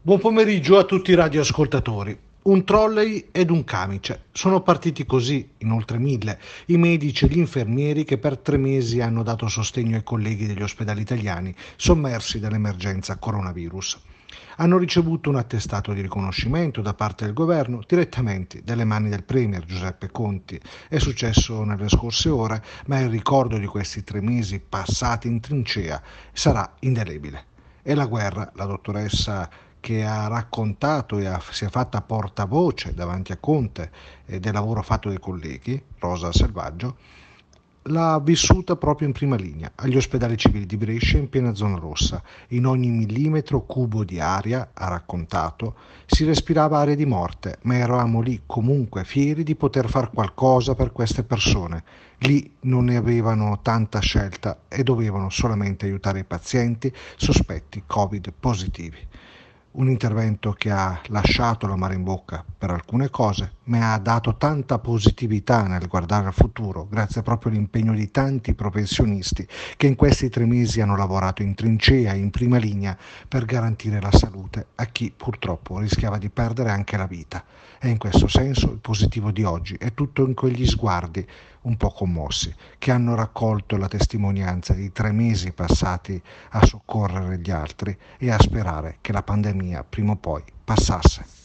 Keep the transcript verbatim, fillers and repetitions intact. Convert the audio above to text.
Buon pomeriggio a tutti i radioascoltatori. Un trolley ed un camice. Sono partiti così, in oltre mille, i medici e gli infermieri che per tre mesi hanno dato sostegno ai colleghi degli ospedali italiani sommersi dall'emergenza coronavirus. Hanno ricevuto un attestato di riconoscimento da parte del governo direttamente dalle mani del premier Giuseppe Conte. È successo nelle scorse ore, ma il ricordo di questi tre mesi passati in trincea sarà indelebile. E la guerra, la dottoressa che ha raccontato e ha, si è fatta portavoce davanti a Conte eh, del lavoro fatto dai colleghi, Rosa Selvaggio, l'ha vissuta proprio in prima linea, agli ospedali civili di Brescia in piena zona rossa. In ogni millimetro cubo di aria, ha raccontato, si respirava aria di morte, ma eravamo lì comunque fieri di poter fare qualcosa per queste persone. Lì non ne avevano tanta scelta e dovevano solamente aiutare i pazienti sospetti Covid positivi. Un intervento che ha lasciato l'amaro in bocca per alcune cose, ma ha dato tanta positività nel guardare al futuro, grazie proprio all'impegno di tanti professionisti che in questi tre mesi hanno lavorato in trincea, in prima linea, per garantire la salute a chi purtroppo rischiava di perdere anche la vita. E in questo senso il positivo di oggi è tutto in quegli sguardi un po' commossi, che hanno raccolto la testimonianza di tre mesi passati a soccorrere gli altri e a sperare che la pandemia prima o poi passasse.